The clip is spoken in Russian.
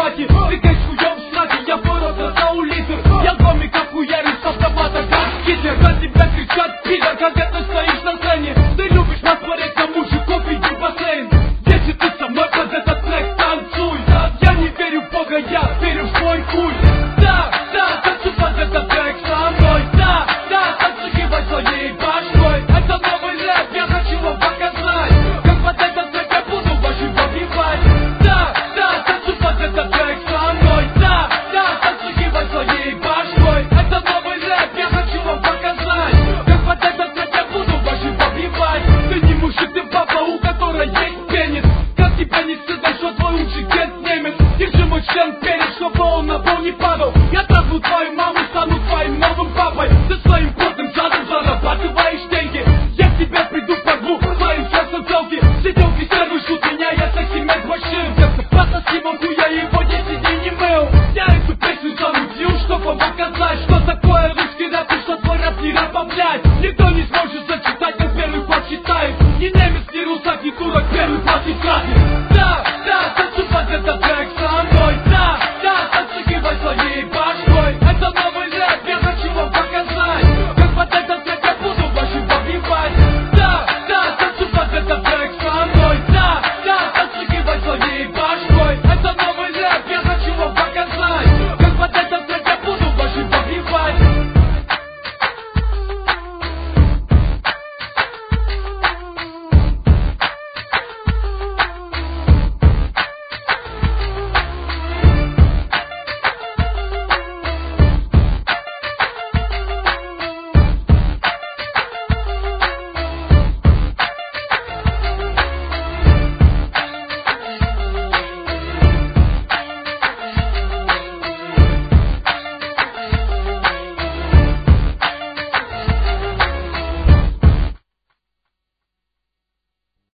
хватит. Тыкай с хуём в сраке, я ворота за улитр. Я доме как хуярю с автомата, как Гитлер. На тебя кричат пидор, когда ты стоишь на сцене. Ты любишь посмотреть на мужиков, иди в бассейн. Если ты со мной под этот трек танцуй. Я не верю в Бога, я верю в свой хуй. Да, танцуй под этот трек со мной. Да, танцуй своей башкой. Это новый рэп, я хочу вам показать, как под этот трек я буду ваши побивать. Да, танцуй под этот трек со мной. Да, танцуй своей башкой. Это новый рэп, я хочу вам показать, как под этот трек я буду ваши побивать. Ты не мужик, ты баба, у которой есть пенис. Как тебя не стыдно, что твой лучший дед немец. Держи мой член перед, чтобы он на пол не падал. Я трахну твою маму, стану твоим новым папой. Ты своим потным задом зарабатываешь деньги. Я к тебе приду, порву твоим сердцем целки. Сиделки стервы ждут меня, я таксимент машин. Как-то пососи могу, я его 10 дней не мыл. Я эту песню замутил, чтобы вам показать, что такое русский рэп и что твой рэп не рэп, а блядь. Никто не сможет зачитать, как первый почитает. Ни немец, ни русак, ни турок, первый платит красный.